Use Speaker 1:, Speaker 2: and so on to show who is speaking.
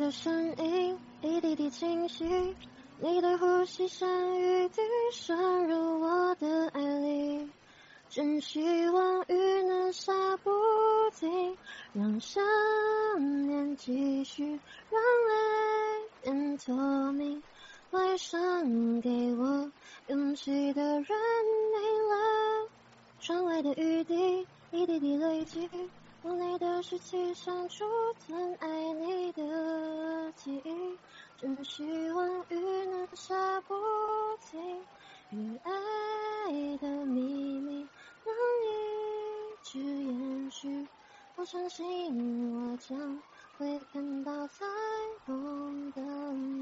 Speaker 1: 的声音一滴滴清晰，你的呼吸像雨滴渗入我的爱里，真希望雨能下不停，让想念继续，让泪变透明，来生给我勇气的人你来。窗外的雨滴一滴滴累积，屋内的湿气像储存爱你的记忆，真希望雨能下不停，与爱的秘密能一直延续。我相信我将会看到彩虹的